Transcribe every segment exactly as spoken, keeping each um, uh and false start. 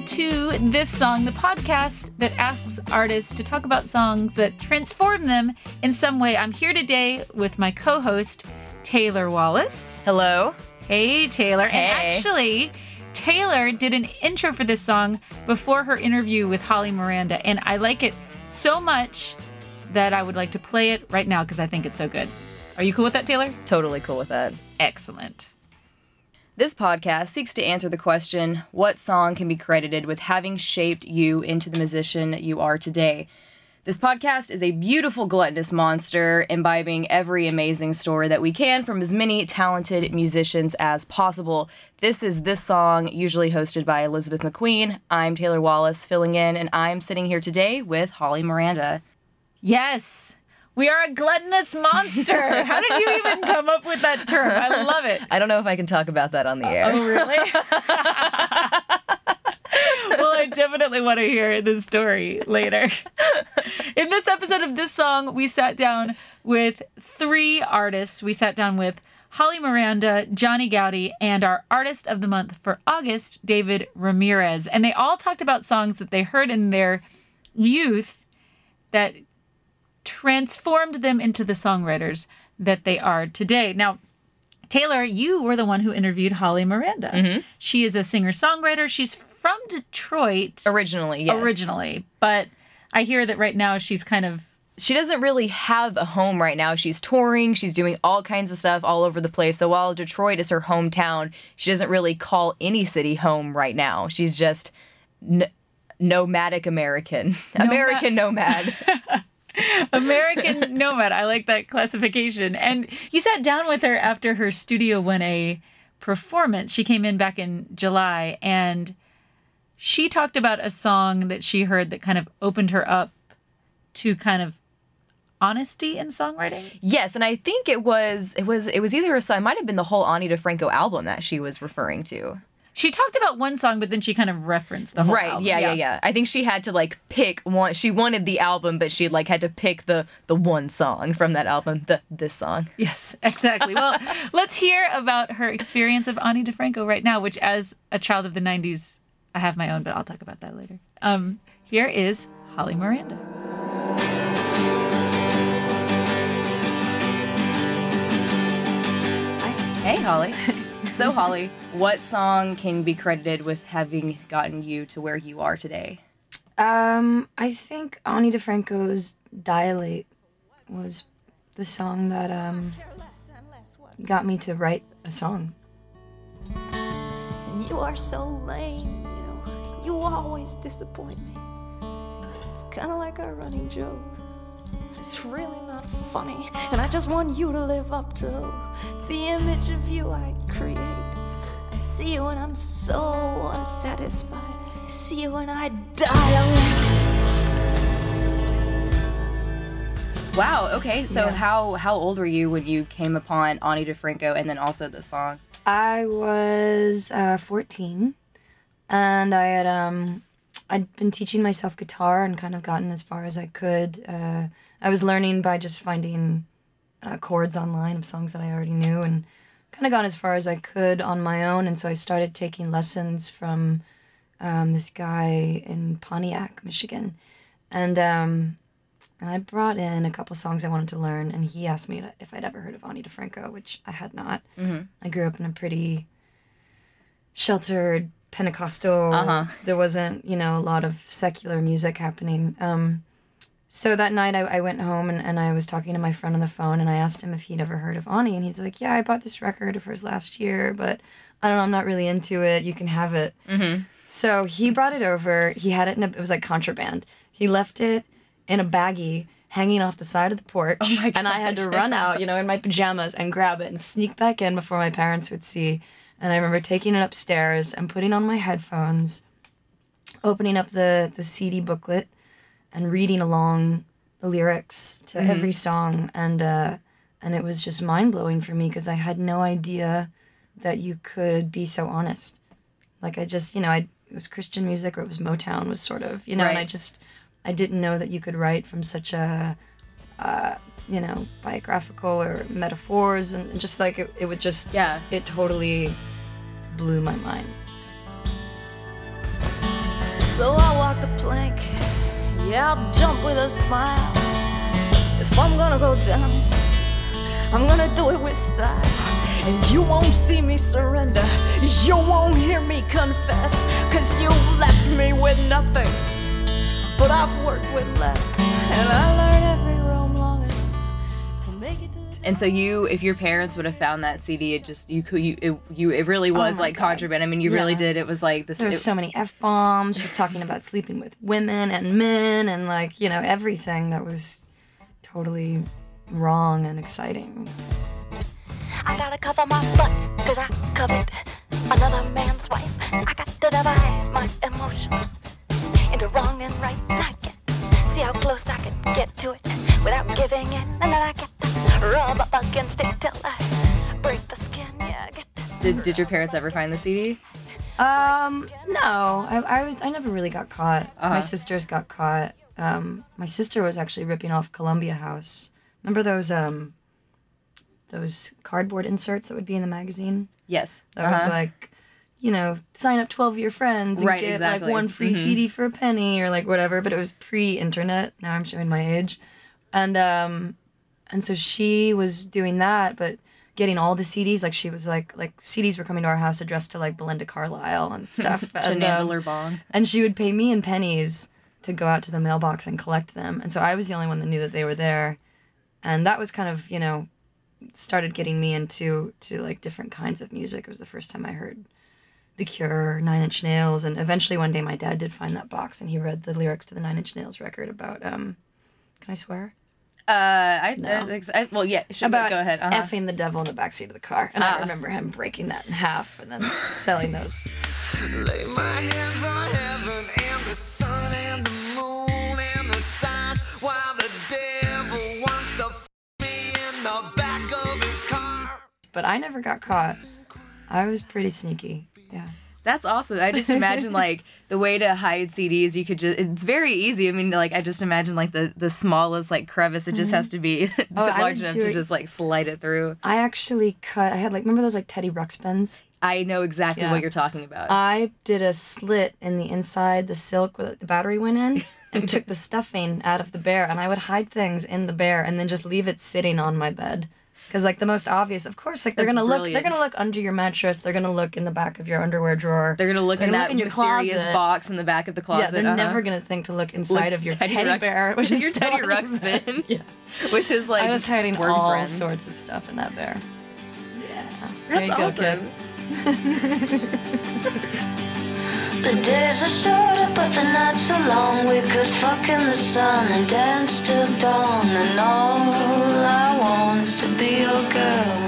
to This Song, the podcast that asks artists to talk about songs that transform them in some way. I'm here today with my co-host, Taylor Wallace. Hello. Hey, Taylor. Hey. And actually, Taylor did an intro for this song before her interview with Holly Miranda, and I like it so much that I would like to play it right now because I think it's so good. Are you cool with that, Taylor? Totally cool with that. Excellent. This podcast seeks to answer the question, what song can be credited with having shaped you into the musician you are today? This podcast is a beautiful gluttonous monster, imbibing every amazing story that we can from as many talented musicians as possible. This is This Song, usually hosted by Elizabeth McQueen. I'm Taylor Wallace, filling in, and I'm sitting here today with Holly Miranda. Yes. We are a gluttonous monster. How did you even come up with that term? I love it. I don't know if I can talk about that on the air. Oh, really? Well, I definitely want to hear the story later. In this episode of This Song, we sat down with three artists. We sat down with Holly Miranda, Johnny Goudie, and our Artist of the Month for August, David Ramirez. And they all talked about songs that they heard in their youth that transformed them into the songwriters that they are today. Now, Taylor, you were the one who interviewed Holly Miranda. Mm-hmm. She is a singer-songwriter. She's from Detroit. Originally, yes. Originally. But I hear that right now she's kind of... She doesn't really have a home right now. She's touring. She's doing all kinds of stuff all over the place. So while Detroit is her hometown, she doesn't really call any city home right now. She's just n- nomadic American. Nomad. American nomad. American nomad. I like that classification. And you sat down with her after her Studio one A performance. She came in back in July, and she talked about a song that she heard that kind of opened her up to kind of honesty in songwriting. Yes, and I think it was it was it was either a song, it might have been the whole Ani DeFranco album that she was referring to. She talked about one song, but then she kind of referenced the whole right, album. yeah, yeah, yeah. I think she had to like pick one. She wanted the album, but she like had to pick the the one song from that album, the this song. Yes, exactly. Well, let's hear about her experience of Ani DeFranco right now, which as a child of the nineties, I have my own, but I'll talk about that later. Um, here is Holly Miranda. Hey, Holly. So, Holly, what song can be credited with having gotten you to where you are today? Um, I think Ani DeFranco's Dilate was the song that um got me to write a song. And you are so lame, you know, you always disappoint me. It's kind of like a running joke. It's really not funny, and I just want you to live up to the image of you I create. I see you and I'm so unsatisfied. I see you and I die. Wow, okay, so Yeah. how how old were you when you came upon Ani DeFranco and then also the song? I was uh, fourteen, and I had um I'd been teaching myself guitar and kind of gotten as far as I could. Uh, I was learning by just finding uh, chords online of songs that I already knew, and kind of got as far as I could on my own. And so I started taking lessons from um, this guy in Pontiac, Michigan, and um, and I brought in a couple songs I wanted to learn, and he asked me to, if I'd ever heard of Ani DeFranco, which I had not. Mm-hmm. I grew up in a pretty sheltered Pentecostal. Uh-huh. There wasn't, you know, a lot of secular music happening. Um, so that night I, I went home and, and I was talking to my friend on the phone, and I asked him if he'd ever heard of Ani, and he's like, yeah, I bought this record of hers last year, but I don't know, I'm not really into it. You can have it. Mm-hmm. So he brought it over. He had it in a, it was like contraband. He left it in a baggie hanging off the side of the porch. Oh my and I had to run out, you know, in my pajamas and grab it and sneak back in before my parents would see. And I remember taking it upstairs and putting on my headphones, opening up the, the C D booklet and reading along the lyrics to Mm-hmm. every song. And uh, and it was just mind-blowing for me because I had no idea that you could be so honest. Like I just, you know, I it was Christian music or it was Motown was sort of, you know, Right. and I just, I didn't know that you could write from such a, uh, you know, biographical or metaphors and just like it, it would just, Yeah. it totally blew my mind. walk the plank, yeah, I'll jump with a smile. If I'm gonna go down, I'm gonna do it with style. And you won't see me surrender, you won't hear me confess, cause you've left me with nothing, but I've worked with less. And I learned every roam long enough to make it to the And so you, if your parents would have found that C D, it just you could you it, you it really was Oh my like God. contraband. I mean, you Yeah. really did. It was like this. There's it- so many F-bombs. She's talking about sleeping with women and men and, like, you know, everything that was totally wrong and exciting. I gotta cover my butt, cause I covered another man's wife. I got to divide my emotions into wrong and right. And I get, see how close I can get to it without giving in. And then I get to rub up against it till I break the skin. Yeah, I get to. Did, did your parents ever find the C D? Um, no, I, I was, I never really got caught. Uh-huh. My sisters got caught. Um, my sister was actually ripping off Columbia House. Remember those, um, those cardboard inserts that would be in the magazine? Yes. That Uh-huh. was like, you know, sign up twelve of your friends and Right, get exactly. like one free Mhm. C D for a penny or like whatever, but it was pre-internet. Now I'm showing my age. And um and so she was doing that, but getting all the C Ds, like she was like like C Ds were coming to our house addressed to like Belinda Carlisle and stuff. and, um, Chenandler Bong. and she would pay me in pennies to go out to the mailbox and collect them. And so I was the only one that knew that they were there. And that was kind of, you know, started getting me into to like different kinds of music. It was the first time I heard The Cure, Nine Inch Nails, and eventually one day my dad did find that box and he read the lyrics to the Nine Inch Nails record about um can I swear? Uh, I, No. I, I well, yeah. Should, About go ahead. Uh-huh. effing the devil in the backseat of the car. And Ah. I remember him breaking that in half and then selling those. Lay my hands on heaven and the sun and the moon and the stars while the devil wants to f me in the back of his car. But I never got caught. I was pretty sneaky. Yeah. That's awesome. I just imagine like the way to hide C Ds. You could just, it's very easy. I mean, like I just imagine like the, the smallest like crevice. It just has to be Oh, I large would enough do to it- just like slide it through. I actually cut, I had like, remember those like Teddy Ruxpins? I know exactly Yeah. what you're talking about. I did a slit in the inside, the silk where the battery went in, and took the stuffing out of the bear, and I would hide things in the bear and then just leave it sitting on my bed. Because like the most obvious, of course, like they're That's gonna look, brilliant. they're gonna look under your mattress, they're gonna look in the back of your underwear drawer. They're gonna look They're in gonna that look in your mysterious closet. box in the back of the closet. yeah, they're uh-huh. never gonna think to look inside Look, of your Teddy teddy, Ruxpin- bear, which is your Teddy still on your bed. Ruxpin. Yeah, with his like I was hiding worm all friends. sorts of stuff in that bear. Yeah, That's there you go, awesome. kids. The days are shorter, but the nights are long. We could fuck in the sun and dance till dawn. And all I want is to be your girl.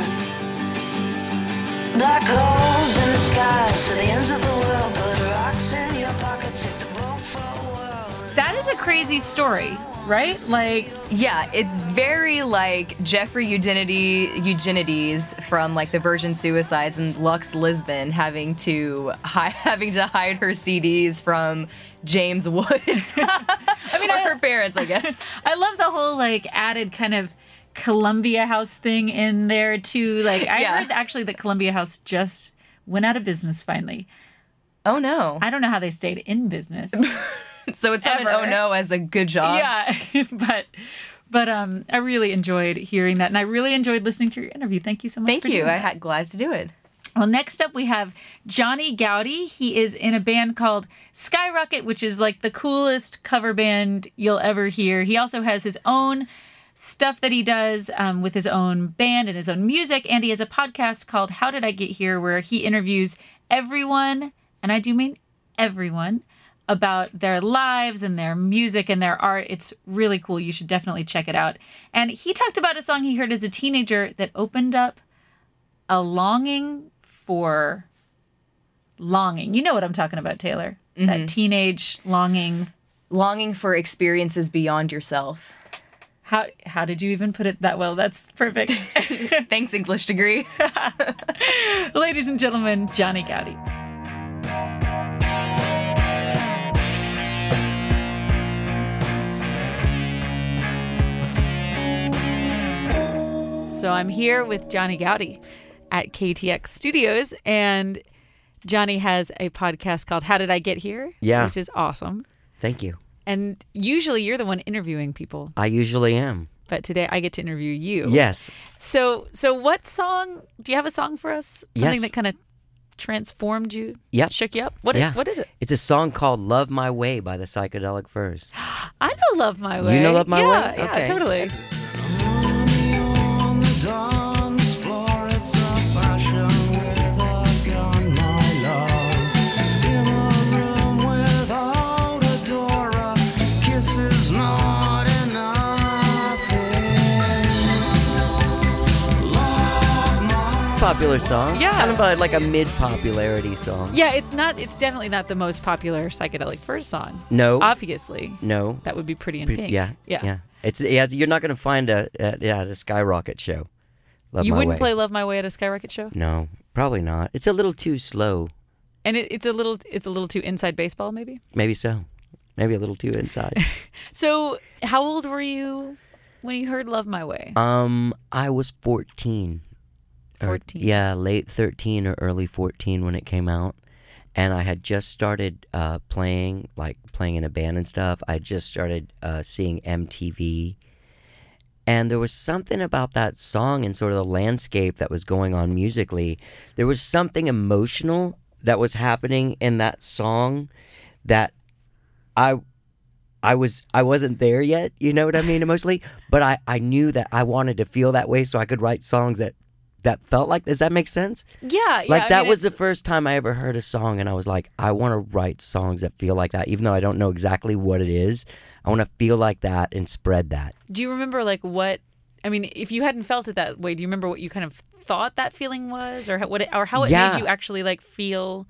Black holes in the skies to the ends of the world. Put rocks in your pocket, take the boat for a whirl. That is a crazy story, right? Like, Yeah, it's very like Jeffrey Eugenides, Eugenides from like the Virgin Suicides and Lux Lisbon having to hi- having to hide her C Ds from James Woods. I mean, or I- her parents, I guess. I love the whole like added kind of Columbia House thing in there too. Like, I Yeah. heard actually that Columbia House just went out of business finally. Oh no! I don't know how they stayed in business. So it's not an Ever. oh no as a good job. Yeah, but but um, I really enjoyed hearing that, and I really enjoyed listening to your interview. Thank you so much. Thank for you. doing I that. had glad to do it. Well, next up we have Johnny Gowdy. He is in a band called Skyrocket, which is like the coolest cover band you'll ever hear. He also has his own stuff that he does um, with his own band and his own music, and he has a podcast called How Did I Get Here, where he interviews everyone, and I do mean everyone, about their lives and their music and their art. It's really cool. You should definitely check it out. And he talked about a song he heard as a teenager that opened up a longing for longing. You know what I'm talking about, Taylor. That teenage longing. Longing for experiences beyond yourself. How how did you even put it that well? That's perfect. Thanks, English degree. Ladies and gentlemen, Johnny Gowdy. So I'm here with Johnny Gowdy at K T X Studios, and Johnny has a podcast called How Did I Get Here? Yeah. Which is awesome. Thank you. And usually you're the one interviewing people, I usually am. but today I get to interview you. Yes. So, so what song? Do you have a song for us? Something Yes. that kind of transformed you? Yep. Shook you up? What? Yeah. What is it? It's a song called Love My Way by the Psychedelic Furs. I know "Love My Way." You know Love My yeah, Way? Yeah, Okay. totally. On the dance floor, it's a fashion with a gun, my love. In a room without a door, a kiss is not enough. Love my Popular song. It's Yeah. kind of a, like a mid-popularity song. Yeah, it's not. It's definitely not the most popular Psychedelic Furs song. No. Obviously, No. that would be Pretty in Pre- Pink. Yeah. yeah. Yeah. It's yeah. You're not gonna find a at, yeah, at a Skyrocket show. Love You My wouldn't Way. play "Love My Way" at a Skyrocket show, No, probably not. It's a little too slow. and it, it's a little. It's a little too inside baseball, maybe. Maybe so. Maybe a little too inside. So, how old were you when you heard "Love My Way"? um, I was fourteen. Or- fourteen. yeah, late thirteen or early fourteen when it came out. And I had just started uh, playing, like playing in a band and stuff. I just started uh, seeing M T V. And there was something about that song and sort of the landscape that was going on musically. There was something emotional that was happening in that song that I I was I wasn't there yet, you know what I mean, emotionally? But I, I knew that I wanted to feel that way so I could write songs that that felt like, does that make sense? Yeah, yeah. Like I that mean, was the it's- first time I ever heard a song and I was like, I want to write songs that feel like that, even though I don't know exactly what it is. I want to feel like that and spread that. Do you remember like what? I mean, if you hadn't felt it that way, do you remember what you kind of thought that feeling was, or how, what, it, or how it Yeah. made you actually like feel?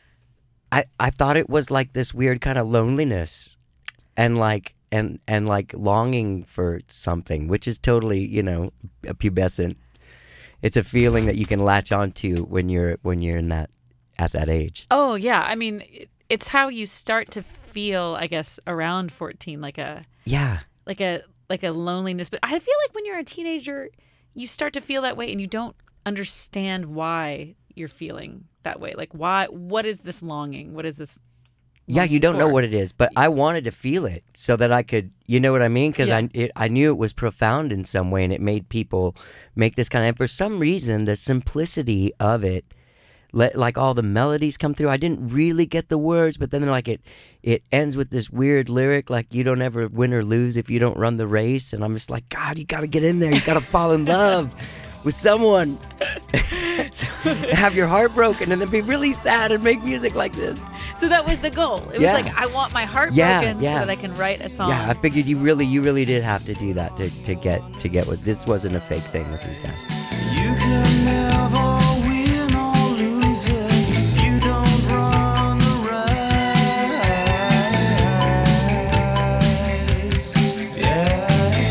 I, I thought it was like this weird kind of loneliness and like and and like longing for something, which is totally, you know, pubescent. It's a feeling that you can latch onto when you're when you're in that at that age. Oh yeah, I mean, it, it's how you start to feel, I guess, around fourteen, like a Yeah. like a like a loneliness. But I feel like when you're a teenager, you start to feel that way, and you don't understand why you're feeling that way. Like, why? What is this longing? What is this? Yeah, you don't know for? what it is, but I wanted to feel it so that I could, you know what I mean? Because Yeah. I it, I knew it was profound in some way, and it made people make this kind of. And for some reason, the simplicity of it, let like all the melodies come through. I didn't really get the words, but then like it, it ends with this weird lyric like "You don't ever win or lose if you don't run the race," and I'm just like, God, you got to get in there. You got to fall in love with someone. Have your heart broken and then be really sad and make music like this. So that was the goal. It Yeah. was like, I want my heart Yeah, broken yeah. so that I can write a song. Yeah, I figured you really, you really did have to do that to, to get to get what this wasn't a fake thing with these guys. You can never win or lose if you don't run the race. Yeah.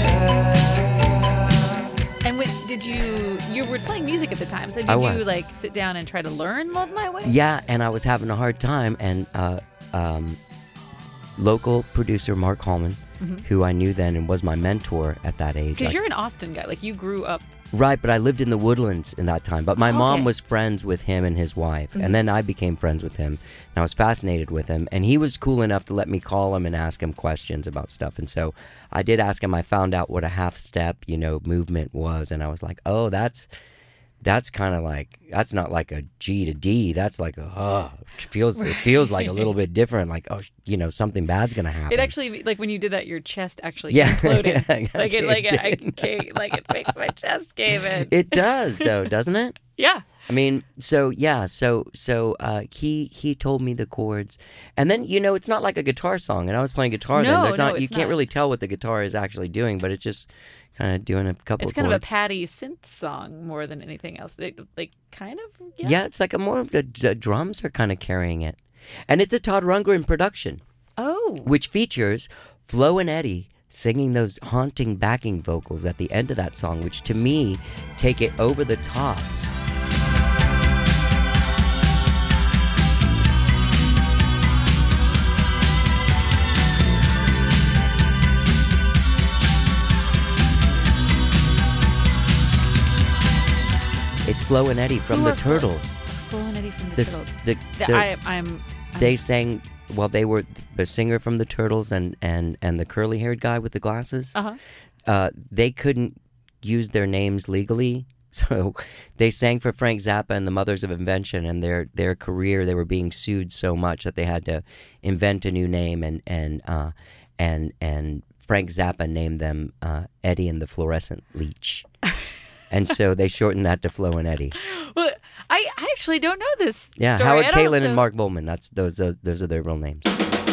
And when, did you, you were playing music at the time, so did I you was. like sit down and try to learn Love My Way? Yeah, and I was having a hard time, and uh, um, local producer Mark Hallman, who I knew then and was my mentor at that age. Because like- you're an Austin guy. Like, you grew up. Right, but I lived in the Woodlands in that time. But my Okay. mom was friends with him and his wife. And then I became friends with him. And I was fascinated with him. And he was cool enough to let me call him and ask him questions about stuff. And so I did ask him. I found out what a half step, you know, movement was. And I was like, oh, that's that's kind of like, that's not like a G to D. That's like, a, oh, it feels, it feels like a little bit different. Like, oh, sh- you know, something bad's going to happen. It actually, like when you did that, your chest actually Yeah. imploded. Yeah, like it, like it it, I did. can't, like it makes my chest cave in. It does, though, doesn't it? Yeah. I mean, so yeah, so so uh, he he told me the chords, and then you know it's not like a guitar song, and I was playing guitar then. No, There's no, not you it's can't not. really tell what the guitar is actually doing, but it's just kind of doing a couple. It's of kind of a chords. Patty synth song more than anything else. They, like, kind of. Yeah. Yeah, it's like a more of the, the drums are kind of carrying it, and it's a Todd Rundgren production, Oh. which features Flo and Eddie singing those haunting backing vocals at the end of that song, which to me take it over the top. It's Flo and Eddie from Who the are Flo- Turtles. Flo and Eddie from the This Turtles. the, The- the- I, I'm. I'm they sang well, they were the singer from the Turtles and and and the curly-haired guy with the glasses. Uh-huh. Uh, they couldn't use their names legally, so they sang for Frank Zappa and the Mothers of Invention. And their their career, they were being sued so much that they had to invent a new name. And and uh, and and Frank Zappa named them uh, Eddie and the Fluorescent Leech. And so they shortened that to Flo and Eddie. Well, I, I actually don't know this. Yeah, story Howard at Kalin all, so- and Mark Bullman. That's those are those are their real names.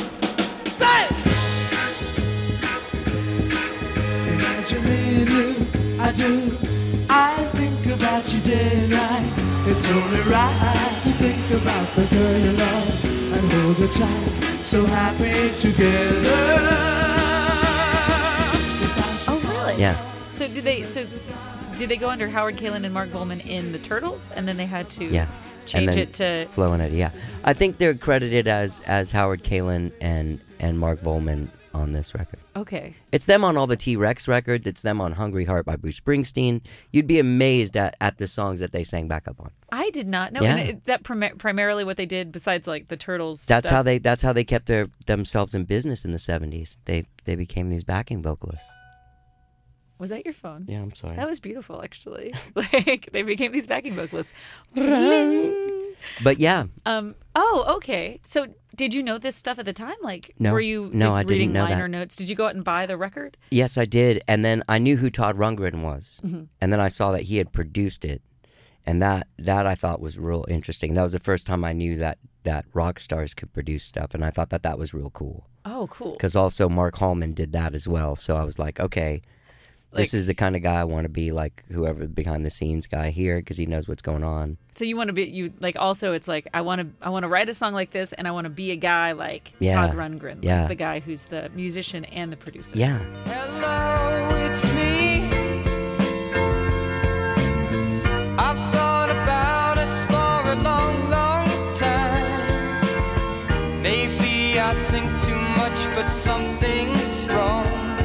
Imagine me and you, I do. I think about you day and night. It's only right to think about the girl you love and hold her tight. So happy together. Oh, really? Yeah. So did they? So did they go under Howard Kalin and Mark Bullman in the Turtles, and then they had to Yeah. change and then it to? Flo and Eddie. Yeah, I think they're credited as as Howard Kalin and and Mark Bullman on this record. Okay. It's them on all the T-Rex records. It's them on Hungry Heart by Bruce Springsteen. You'd be amazed at, at the songs that they sang back up on. I did not know. Yeah. And it, that prim- primarily what they did, besides like the Turtles. That's stuff. how they that's how they kept their themselves in business in the seventies. They they became these backing vocalists. Was that your phone? Yeah, I'm sorry. That was beautiful, actually. Like they became these backing vocalists. Ring. But yeah, Um. Oh, okay. So, did you know this stuff at the time? Like, No. were you No, did- I didn't reading know that. liner notes? Did you go out and buy the record? yes, I did. And then I knew who Todd Rundgren was. Mm-hmm. And then I saw that he had produced it. And that that I thought was real interesting. That was the first time I knew that that rock stars could produce stuff, and I thought that that was real cool. Oh, cool. Because also Mark Hallman did that as well. So I was like, okay, this Like- is the kind of guy I want to be, like whoever the behind the scenes guy here, because he knows what's going on. So you want to be you like also it's like I want to I want to write a song like this and I want to be a guy like Yeah. Todd Rundgren, like Yeah. the guy who's the musician and the producer. Yeah. Hello, it's me. I've thought about us for a long, long time. Maybe I think too much, but something's wrong.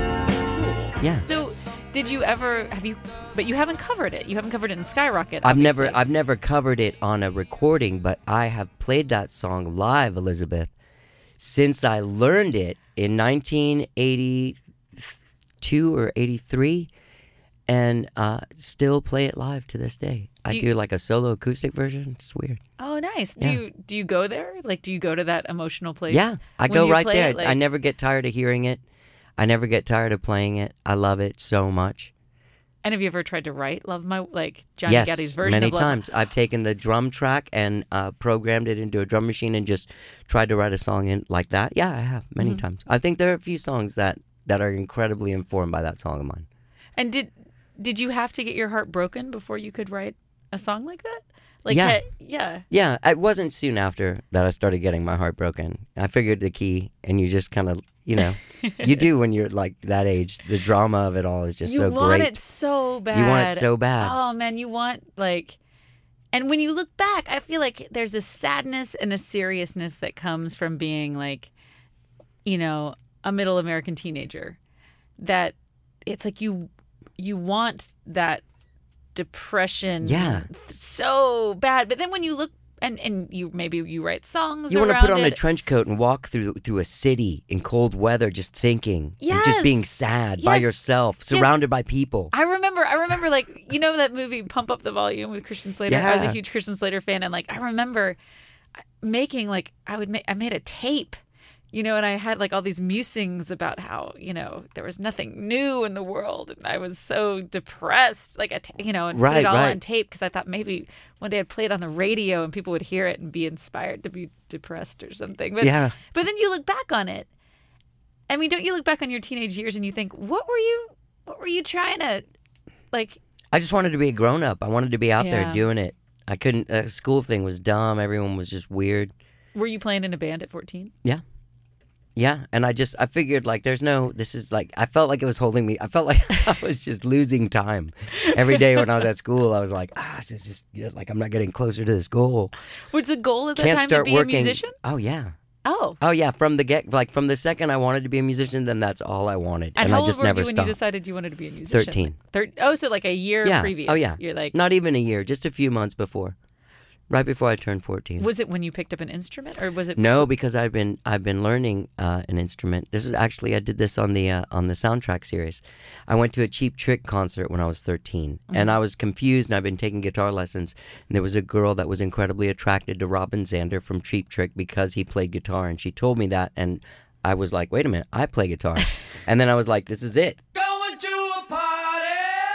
Yeah. So did you ever have you but you haven't covered it. You haven't covered it in Skyrocket. I've never obviously. I've never covered it on a recording, but I have played that song live, Elizabeth, since I learned it in nineteen eighty-two or eighty-three, and uh, still play it live to this day. I Do you- do like a solo acoustic version. It's weird. Oh, nice. Do Yeah. you do you go there? Like do you go to that emotional place? Yeah, I when go you right play there. it? Like- I never get tired of hearing it. I never get tired of playing it. I love it so much. And have you ever tried to write Love My like Johnny Yes, Gaddy's version many of Love times. I've taken the drum track and uh, programmed it into a drum machine and just tried to write a song in like that. Yeah, I have many Mm-hmm. times. I think there are a few songs that, that are incredibly informed by that song of mine. And did did you have to get your heart broken before you could write a song like that? Like Yeah. ha- yeah. Yeah, it wasn't soon after that I started getting my heart broken. I figured the key, and you just kind of, you know, you do when you're like that age. The drama of it all is just You so want great. it so bad. You want it so bad. Oh man, you want like and when you look back, I feel like there's a sadness and a seriousness that comes from being like, you know, a middle American teenager. That it's like you you want that depression Yeah. so bad. But then when you look and, and you maybe you write songs You want to around put on it. a trench coat and walk through through a city in cold weather, just thinking, and just being Yes. sad by Yes. yourself, surrounded by people. I remember, I remember, like you know that movie Pump Up the Volume with Christian Slater. I was a Yeah. huge Christian Slater fan, and like I remember making like I would make I made a tape, you know, and I had like all these musings about how you know there was nothing new in the world, and I was so depressed, like I t- you know, and put Right, it all right. on tape because I thought maybe one day I'd play it on the radio and people would hear it and be inspired to be depressed or something. But Yeah. but then you look back on it. I mean, don't you look back on your teenage years and you think, what were you, what were you trying to, like? I just wanted to be a grown up. I wanted to be out Yeah. there doing it. I couldn't. Uh, school thing was dumb. Everyone was just weird. Were you playing in a band at fourteen? Yeah. Yeah, and I just I figured like there's no this is like I felt like it was holding me. I felt like I was just losing time every day when I was at school. I was like, ah, this is just yeah, like I'm not getting closer to this goal. Was the goal at that Can't time start to be working. a musician? Oh yeah, Oh. oh yeah. From the get like from the second I wanted to be a musician, then that's all I wanted, And, and how I old just were never you when stopped. you decided you wanted to be a musician? Thirteen. Thir- oh, so like a year Yeah. previous. Oh yeah. You're like, not even a year, just a few months before. right before I turned fourteen. Was it when you picked up an instrument, or was it? No, because I've been I've been learning uh, an instrument. This is actually I did this on the uh, on the soundtrack series. I went to a Cheap Trick concert when I was thirteen, mm-hmm. and I was confused. And I've been taking guitar lessons. And there was a girl that was incredibly attracted to Robin Zander from Cheap Trick because he played guitar, and she told me that, and I was like, wait a minute, I play guitar, and then I was like, this is it. Going to a party.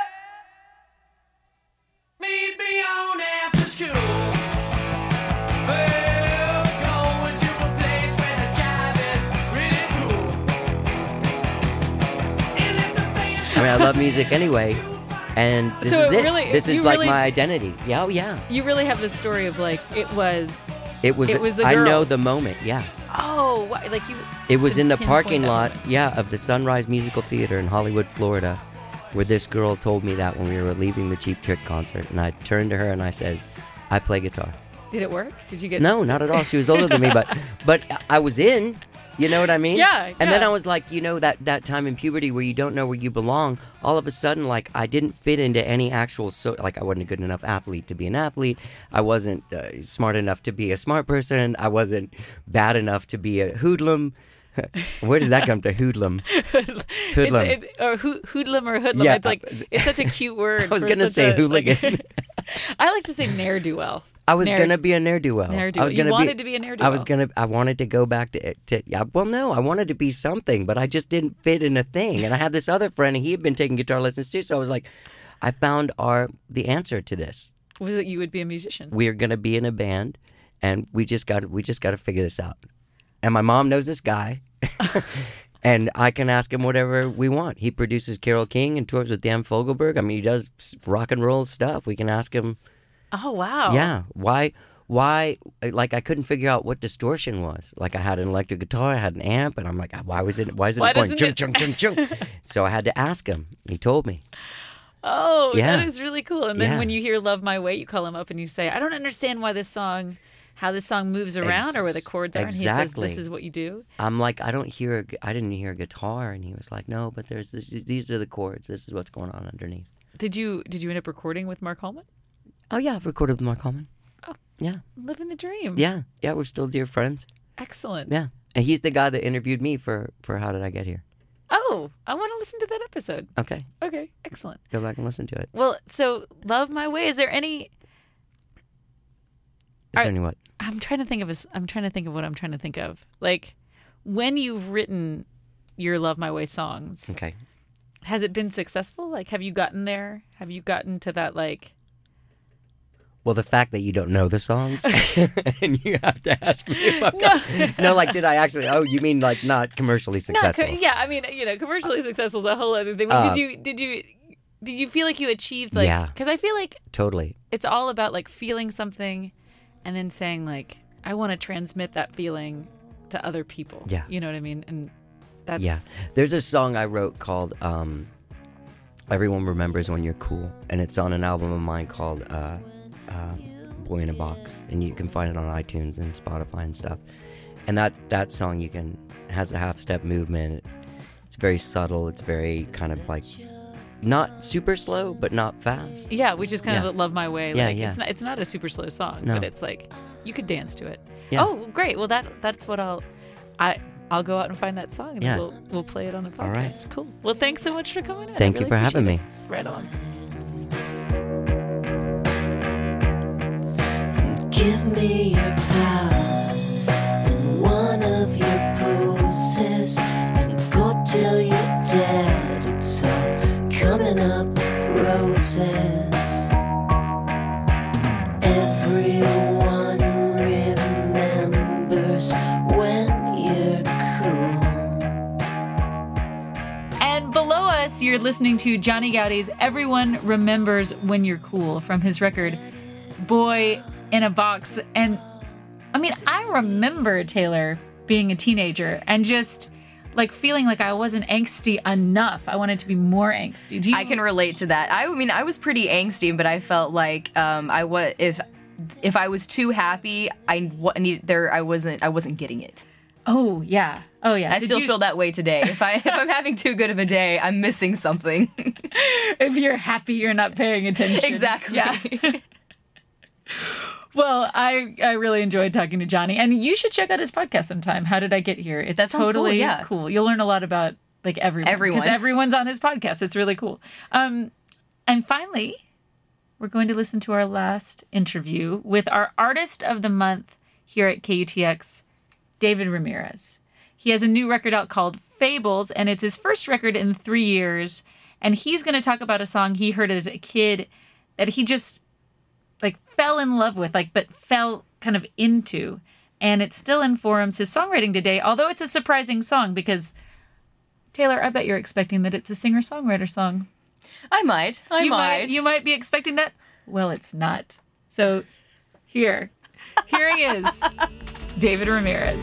Meet me on after school. I mean, I love music anyway, and this So is it it. really- this is you like really my d- identity. Yeah, oh yeah. You really have this story of like it was. It was. It was the I know girls. the moment. Yeah. Oh, wha- like you. It was can in the pinpoint parking that lot, moment. yeah, of the Sunrise Musical Theater in Hollywood, Florida, where this girl told me that when we were leaving the Cheap Trick concert, and I turned to her and I said, "I play guitar." Did it work? Did you get? No, not at all. She was older than me, but but I was in. You know what I mean? Yeah, And then yeah. I was like, you know, that, that time in puberty where you don't know where you belong, all of a sudden, like, I didn't fit into any actual, so like, I wasn't a good enough athlete to be an athlete. I wasn't uh, smart enough to be a smart person. I wasn't bad enough to be a hoodlum. Where does that come to, hoodlum? Hoodlum. It's, it, or ho- hoodlum or hoodlum. Yeah. It's like it's such a cute word. I was for going to such say a, hooligan. Like, I like to say ne'er-do-well. I was Ne'er- gonna be a ne'er-do-well. Ne'er-do-well. I was You gonna wanted be, to be a I ne'er-do-well. was gonna. I wanted to go back to. to yeah, well, no, I wanted to be something, but I just didn't fit in a thing. And I had this other friend, and he had been taking guitar lessons too. So I was like, I found our the answer to this. Was it you would be a musician? We're gonna be in a band, and we just got. We just got to figure this out. And my mom knows this guy. And I can ask him whatever we want. He produces Carole King and tours with Dan Fogelberg. I mean, he does rock and roll stuff. We can ask him. Oh wow. Yeah. Why? Why? Like I couldn't figure out what distortion was. Like I had an electric guitar, I had an amp, and I'm like, why was it? Why is it Why going doesn't chung it- chung chung chung? So I had to ask him. He told me. Oh, Yeah. that is really cool. And then Yeah. when you hear "Love My Way," you call him up and you say, "I don't understand why this song, how this song moves around or where the Ex- chords are." And exactly. he says, "This is what you do." I'm like, I don't hear. A, gu- I didn't hear a guitar, and he was like, no, but there's this, these are the chords. This is what's going on underneath. Did you did you end up recording with Mark Holman? Oh yeah, I've recorded with Mark Holman. Oh. Yeah. Living the dream. Yeah. Yeah. We're still dear friends. Excellent. Yeah. And he's the guy that interviewed me for for How Did I Get Here. Oh, I want to listen to that episode. Okay. Okay, excellent. Go back and listen to it. Well, so "Love My Way." Is there any? Is Are- there any what? I'm trying to think of a, s- I'm trying to think of what I'm trying to think of. Like, when you've written your "Love My Way" songs, Okay. has it been successful? Like, have you gotten there? Have you gotten to that, like... Well, the fact that you don't know the songs and you have to ask me if I've got... No, like, did I actually... Oh, you mean, like, not commercially Not successful? co- yeah, I mean, you know, commercially successful is a whole other thing. But Uh, did you, did you, did you feel like you achieved, like... Yeah. Because I feel like Totally. it's all about, like, feeling something and then saying, like, I want to transmit that feeling to other people. Yeah. You know what I mean? And that's... Yeah. There's a song I wrote called um, Everyone Remembers When You're Cool. And it's on an album of mine called uh, uh, Boy in a Box. And you can find it on iTunes and Spotify and stuff. And that, that song you can has a half-step movement. It's very subtle. It's very kind of like... Not super slow, but not fast. Yeah, which is kind Yeah. of "Love My Way." Yeah, Like, yeah. It's not, it's not a super slow song, No. but it's like you could dance to it. Yeah. Oh, great! Well, that that's what I'll I I'll go out and find that song and Yeah. then we'll we'll play it on the podcast. All right. Cool. Well, thanks so much for coming in. I Thank you really for having appreciate me. it. Right on. Give me your power and one of your poses and go till you're dead. It's all coming up roses. Everyone remembers when you're cool. And below us, you're listening to Johnny Gaudi's "Everyone Remembers When You're Cool" from his record "Boy in a Box." And I mean, I remember Taylor being a teenager and just like feeling like I wasn't angsty enough. I wanted to be more angsty. Do you? I can relate to that. I mean, I was pretty angsty, but I felt like um, I was if if I was too happy, I wa- need there. I wasn't. I wasn't getting it. Oh yeah. Oh yeah. I Did still you- feel that way today. If I if I'm having too good of a day, I'm missing something. If you're happy, you're not paying attention. Exactly. Yeah. Well, I I really enjoyed talking to Johnny, and you should check out his podcast sometime. How Did I Get Here? It's That sounds cool, totally yeah. cool. You'll learn a lot about like everyone, Everyone. because everyone's on his podcast. It's really cool. Um, and finally, we're going to listen to our last interview with our artist of the month here at K U T X, David Ramirez. He has a new record out called Fables, and it's his first record in three years. And he's going to talk about a song he heard as a kid that he just like fell in love with, like, but fell kind of into. And it still informs his songwriting today, although it's a surprising song because, Taylor, I bet you're expecting that it's a singer-songwriter song. I might. I you might. You might be expecting that. Well, it's not. So here, here he is, David Ramirez.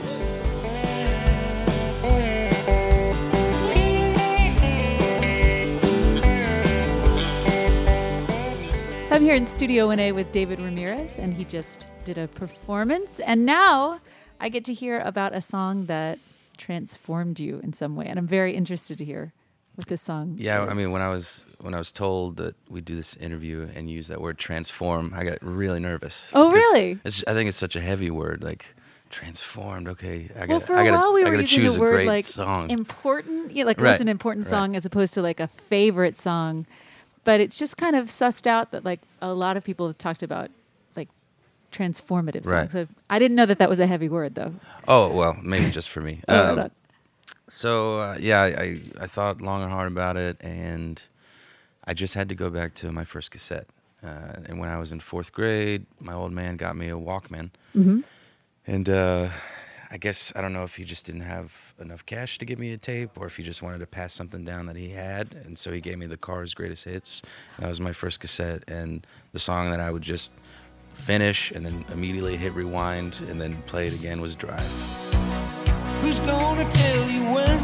So I'm here in Studio one A with David Ramirez, and he just did a performance. And now I get to hear about a song that transformed you in some way. And I'm very interested to hear what this song Yeah, is. I mean, when I was when I was told that we'd do this interview and use that word transform, I got really nervous. Oh, because really? It's, I think it's such a heavy word, like transformed. Okay, I got. Well, for I a gotta, while we I were gotta using choose the a word great like song. important, yeah, like Right, what's an important right. song as opposed to like a favorite song. But it's just kind of sussed out that like a lot of people have talked about like transformative songs. Right. So I didn't know that that was a heavy word though. Oh well, maybe just for me. Oh, Um, right on. So uh, yeah, I, I I thought long and hard about it, and I just had to go back to my first cassette. Uh, and when I was in fourth grade, my old man got me a Walkman, Mm-hmm. and uh, I guess I don't know if he just didn't have enough cash to give me a tape, or if he just wanted to pass something down that he had, and so he gave me the Cars' Greatest Hits. That was my first cassette, and the song that I would just finish and then immediately hit rewind and then play it again was Drive. Who's gonna tell you when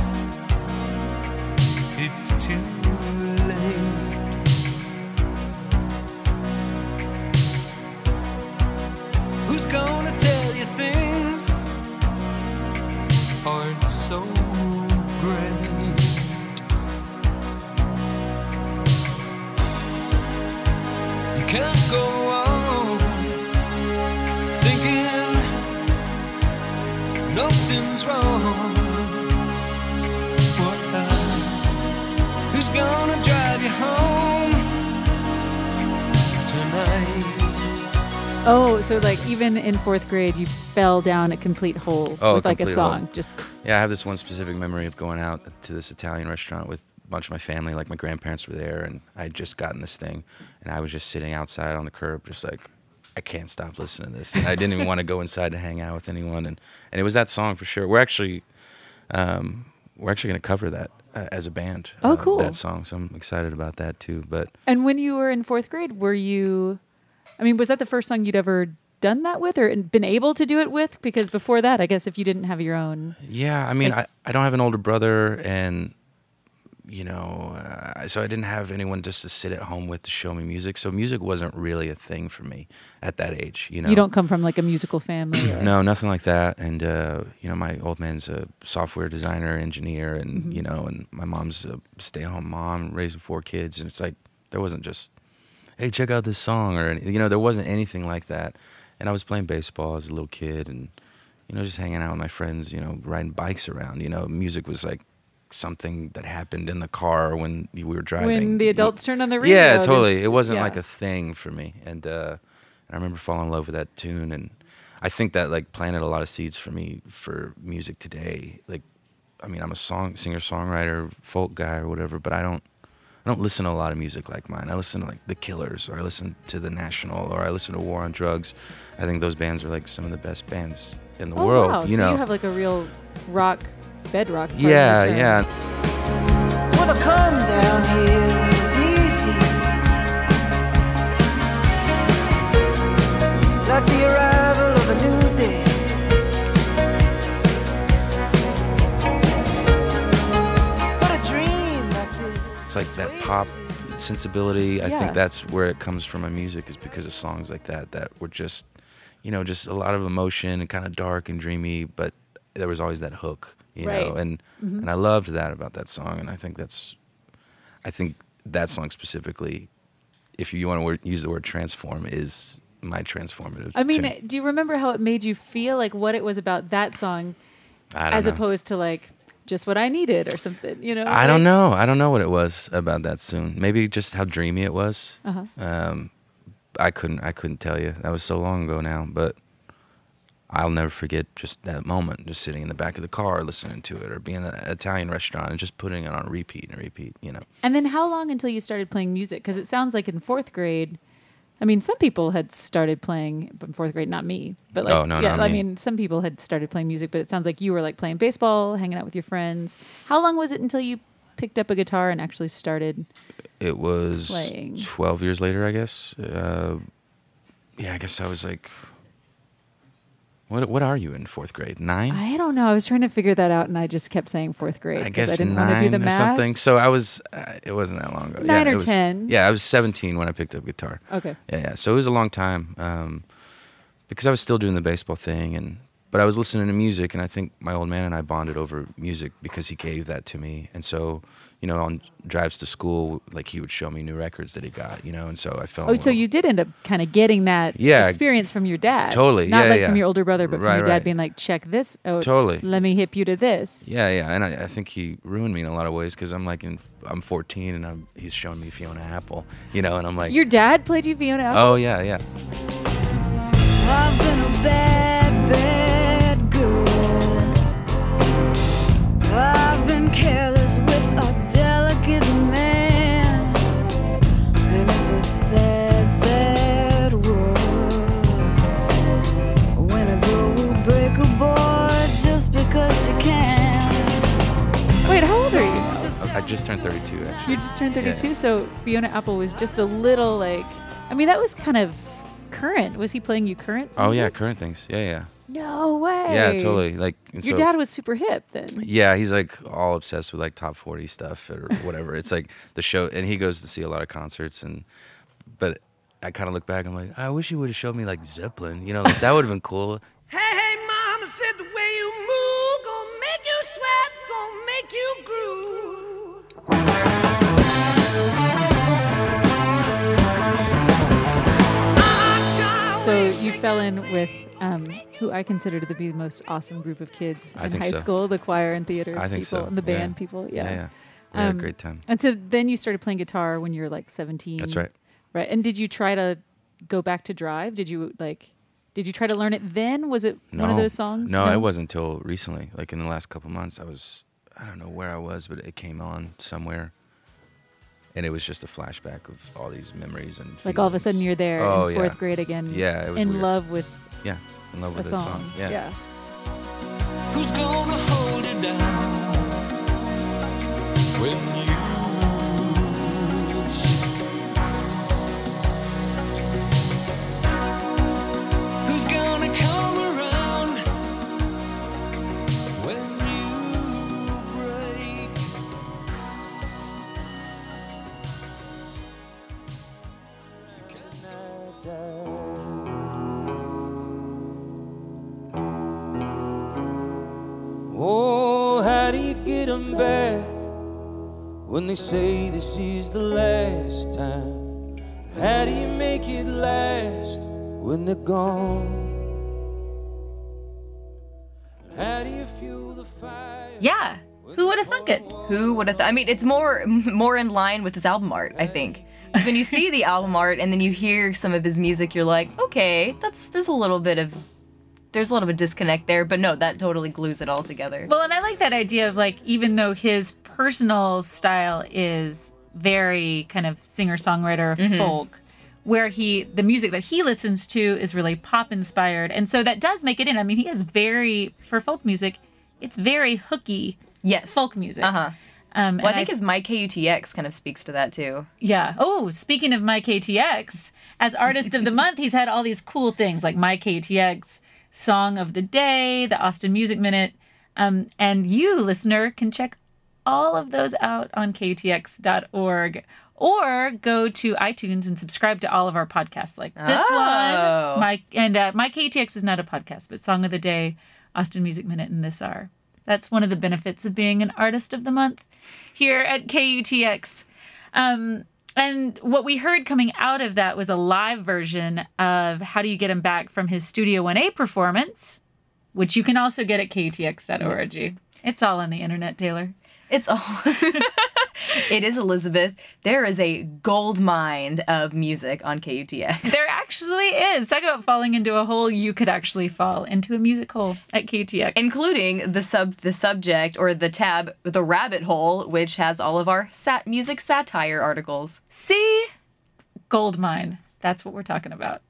it's too late? Who's gonna tell you things aren't so great? You can't go on thinking nothing's wrong. What? Who's gonna drive you home tonight? Oh, so like even in fourth grade, you fell down a complete hole Oh, a with like a complete song. hole. Just Yeah, I have this one specific memory of going out to this Italian restaurant with a bunch of my family, like my grandparents were there, and I had just gotten this thing, and I was just sitting outside on the curb, just like, I can't stop listening to this. And I didn't even want to go inside to hang out with anyone, and, and it was that song for sure. We're actually, um, we're actually going to cover that uh, as a band. Oh, uh, cool. That song, so I'm excited about that too. But and when you were in fourth grade, were you? I mean, was that the first song you'd ever done that with, or been able to do it with? Because before that, I guess if you didn't have your own, yeah, I mean, Like- I, I don't have an older brother, and you know, uh, so I didn't have anyone just to sit at home with to show me music. So music wasn't really a thing for me at that age. You know, you don't come from like a musical family. Or, no, nothing like that. And uh, you know, my old man's a software designer, engineer, and Mhm. you know, and my mom's a stay-at-home mom raising four kids. And it's like there wasn't just, hey, check out this song, or any, you know, there wasn't anything like that. And I was playing baseball as a little kid, and you know, just hanging out with my friends, you know, riding bikes around. You know, music was like something that happened in the car when we were driving. When the adults turn on the radio. Yeah, there's- totally. It wasn't yeah. like a thing for me, and uh, I remember falling in love with that tune, and I think that like planted a lot of seeds for me for music today. Like, I mean, I'm a song singer, songwriter, folk guy, or whatever, but I don't, I don't listen to a lot of music like mine. I listen to like The Killers, or I listen to The National, or I listen to War on Drugs. I think those bands are like some of the best bands in the Oh, world. wow. You so know, you have like a real rock bedrock. part of yeah, the term. yeah. Well, the come down here is easy, like the arrival of a new day. But a dream like this, It's like that pop sensibility. I Yeah. think that's where it comes from. My music is because of songs like that that were just, you know, just a lot of emotion and kind of dark and dreamy, but there was always that hook, you know, Right. and Mhm. and I loved that about that song, and I think that's, I think that song specifically, if you want to word, use the word transform, is my transformative. I mean, tune. do you remember how it made you feel? Like what it was about that song, I don't as know. opposed to like just what I needed or something? You know, I don't Like- know. I don't know what it was about that tune. Maybe just how dreamy it was. Uh-huh. Um, I couldn't. I couldn't tell you. That was so long ago now, but I'll never forget just that moment, just sitting in the back of the car listening to it, or being at an Italian restaurant and just putting it on repeat and repeat. You know. And then how long until you started playing music? Because it sounds like in fourth grade. I mean, some people had started playing in fourth grade, not me, but like, Oh, no, yeah, not I me. mean, some people had started playing music, but it sounds like you were like playing baseball, hanging out with your friends. How long was it until you picked up a guitar and actually started? It was Playing. twelve years later, I guess. Uh, yeah, I guess I was like, what? What are you in fourth grade? Nine? I don't know. I was trying to figure that out, and I just kept saying fourth grade I because guess I didn't nine want to do the or math. something. So I was. Uh, it wasn't that long ago. Nine yeah, or it was- ten. Yeah, I was seventeen when I picked up guitar. Okay. Yeah, yeah. So it was a long time um, because I was still doing the baseball thing, and but I was listening to music, and I think my old man and I bonded over music because he gave that to me, and so you know on drives to school, like he would show me new records that he got, you know, and so I fell. Oh, in so love. you did end up kind of getting that Yeah. experience from your dad. Totally. Not Yeah, like yeah. from your older brother, but from Right, your dad right. being like, check this out. Totally. Let me hip you to this. Yeah, yeah, and I, I think he ruined me in a lot of ways because I'm like in I'm fourteen and I'm he's showing me Fiona Apple, you know, and I'm like, Your dad played you Fiona Apple? oh yeah, yeah. I've been a bad, bad girl. I've been careless with a delicate man, and it's a sad, sad world when a girl will break a boy just because she can. Wait, how old are you? I just turned thirty-two actually. You just turned Yeah. thirty-two, so Fiona Apple was just a little like, I mean, that was kind of current. Was he playing you current? Oh yeah, music? current things. Yeah, yeah. No way. Yeah, totally. Like and Your so- dad was super hip then. Yeah, he's like all obsessed with like top forty stuff or whatever. It's like the show, and he goes to see a lot of concerts. And but I kind of look back, I'm like, I wish he would have showed me like Zeppelin. You know, like, that would have been cool. Hey, hey, mama said the way you move gonna make you sweat, gonna make you groove. So you fell in with um, who I consider to be the most awesome group of kids I in think high so. school, the choir and theater I think people, so. and the band Yeah. people. Yeah, Yeah. yeah. We had Um, a great time. And so then you started playing guitar when you were like seventeen. That's right. Right. And did you try to go back to drive? Did you like, did you try to learn it then? Was it No, one of those songs? No, it wasn't until recently. Like in the last couple months, I was, I don't know where I was, but it came on somewhere. And it was just a flashback of all these memories and Like all of a feelings. sudden you're there Oh, in fourth yeah. grade again. Yeah, it was in weird. love with Yeah, in love a with this song. song. Yeah. yeah. Who's gonna hold it down when you shake? Who's gonna come around when you break? Oh, how do you get them back when they say this is the last time? How do you make it last when they're gone? How do you fuel the fire? Yeah. Who would have thunk it? Who would have? Th- I mean, it's more more in line with his album art, I think. Because when you see the album art and then you hear some of his music, you're like, okay, that's there's a little bit of there's a little bit of disconnect there, but no, that totally glues it all together. Well, and I like that idea of like, even though his personal style is very kind of singer-songwriter Mhm. folk, where he, the music that he listens to is really pop inspired. And so that does make it in. I mean, he is very, for folk music, it's very hooky yes. folk music. Uh-huh. Um, Well, I and think his My K U T X kind of speaks to that too. Yeah. Oh, speaking of My K T X, as Artist of the Month, he's had all these cool things like My K T X, Song of the Day, the Austin Music Minute. Um, and you, listener, can check all of those out on K U T X dot org or go to iTunes and subscribe to all of our podcasts like this Oh. one. My, and uh, My K U T X is not a podcast, but Song of the Day, Austin Music Minute, and this are. That's one of the benefits of being an Artist of the Month here at K U T X. Um, And what we heard coming out of that was a live version of How Do You Get Him Back from his Studio one A performance, which you can also get at K U T X dot org. Yeah. It's all on the internet, Taylor. It's all. It is, Elizabeth. There is a gold mine of music on K U T X. There actually is. Talk about falling into a hole. You could actually fall into a music hole at K U T X. Including the sub, the subject or the tab, the rabbit hole, which has all of our sat- music satire articles. See? Gold mine. That's what we're talking about.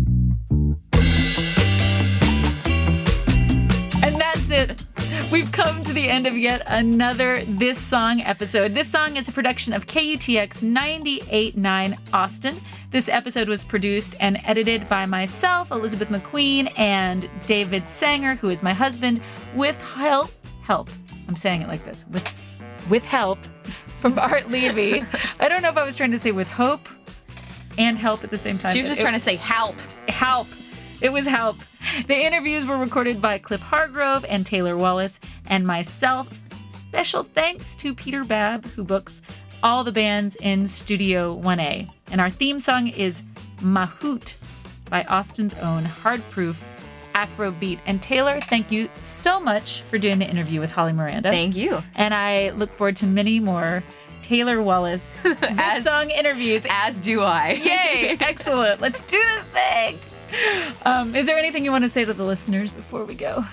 And that's it. We've come to the end of yet another This Song episode. This Song is a production of K U T X ninety-eight point nine Austin. This episode was produced and edited by myself, Elizabeth McQueen, and David Sanger, who is my husband, with help, help, I'm saying it like this, with, with help from Art Levy. I don't know if I was trying to say with hope and help at the same time. She was just it, trying to say help. Help. It was help. The interviews were recorded by Cliff Hargrove and Taylor Wallace and myself. Special thanks to Peter Babb, who books all the bands in Studio one A. And our theme song is Mahout by Austin's own Hard Proof Afrobeat. And Taylor, thank you so much for doing the interview with Holly Miranda. Thank you. And I look forward to many more Taylor Wallace This Song interviews. As do I. Yay! Excellent. Let's do this thing. Um, is there anything you want to say to the listeners before we go?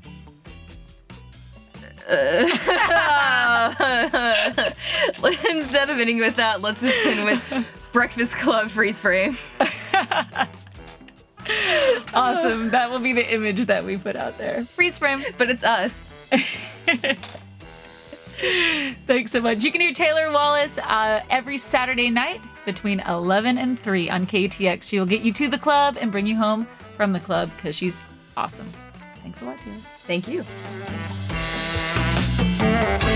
Uh, instead of ending with that, let's just end with Breakfast Club Freeze Frame. Awesome. That will be the image that we put out there. Freeze frame. But it's us. Thanks so much. You can hear Taylor Wallace uh, every Saturday night between eleven and three on K U T X. She will get you to the club and bring you home from the club because she's awesome. Thanks a lot, Taylor. Thank you.